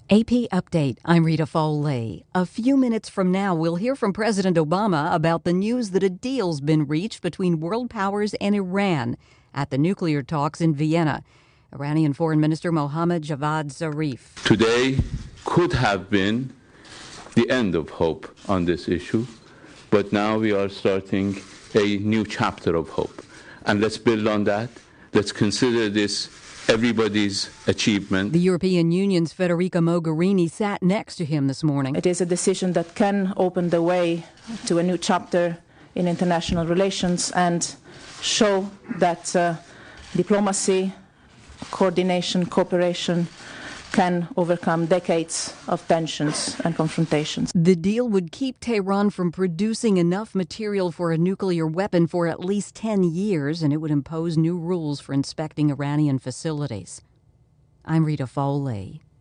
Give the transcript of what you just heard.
AP Update, I'm Rita Foley. A few minutes from now, we'll hear from President Obama about the news that a deal's been reached between world powers and Iran at the nuclear talks in Vienna. Iranian Foreign Minister Mohammad Javad Zarif. Today could have been the end of hope on this issue, but now we are starting a new chapter of hope. And let's build on that. Let's consider this everybody's achievement. The European Union's Federica Mogherini sat next to him this morning. It is a decision that can open the way to a new chapter in international relations and show that diplomacy, coordination, cooperation can overcome decades of tensions and confrontations. The deal would keep Tehran from producing enough material for a nuclear weapon for at least 10 years, and it would impose new rules for inspecting Iranian facilities. I'm Rita Foley.